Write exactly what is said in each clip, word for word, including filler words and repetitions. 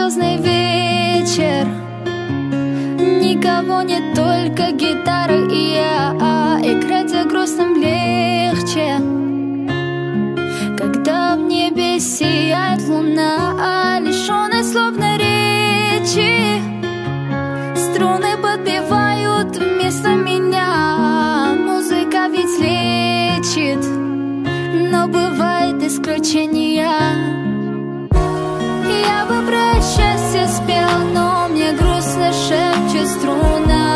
звездный вечер. Никого нет, только гитара и я. Играть за грустным легче, когда в небе сияет луна, лишённая словно речи. Струны подпевают вместо меня. Музыка ведь лечит, но бывает исключения. Я бы про счастье спел, но мне грустно шепчет струна.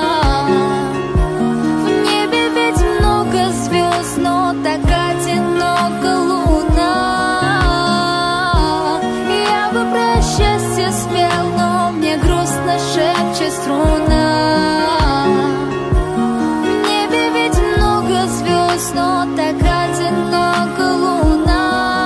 В небе ведь много звезд, но так одинока луна. Я бы про счастье спел, но мне грустно шепчет струна. В небе ведь много звезд, но так одинока луна.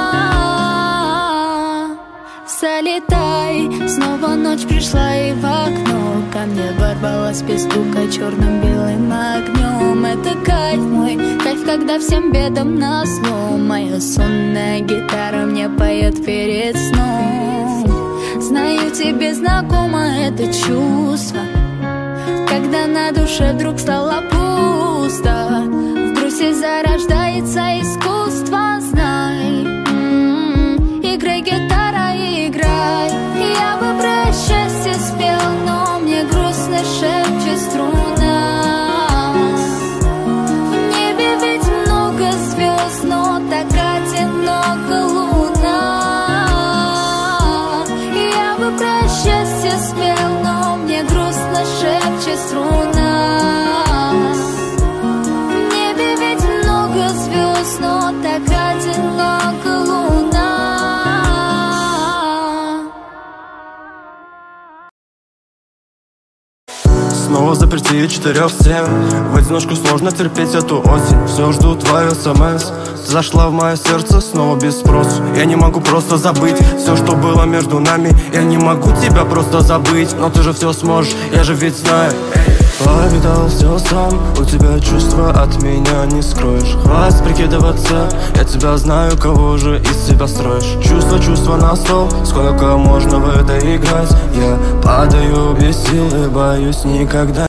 Залетай, снова ночь пришла, и в окно ко мне ворвалась без стука черным белым огнем. Это кайф мой, кайф, когда всем бедам назло. Моя сонная гитара мне поет перед сном. Знаю, тебе знакомо это чувство, когда на душе вдруг стало пусто. В грусти зарождается искусство, знай. Играй, гитара, играй. Я бы про счастье спел, но мне грустно шепчет струна. В небе ведь много звезд, но так одинока луна. Я бы про счастье спел, но мне грустно шепчет струна. В небе ведь много звезд, но так одинока луна. Снова заперти четырех стен. В одиночку сложно терпеть эту осень. Все жду твою смс. Ты зашла в мое сердце снова без спросу. Я не могу просто забыть все, что было между нами. Я не могу тебя просто забыть, но ты же все сможешь, я же ведь знаю. Повидал все сам, у тебя чувства от меня не скроешь. Хватит прикидываться, я тебя знаю, кого же из себя строишь. Чувства, чувства на стол, сколько можно в это играть. Я падаю без сил и боюсь никогда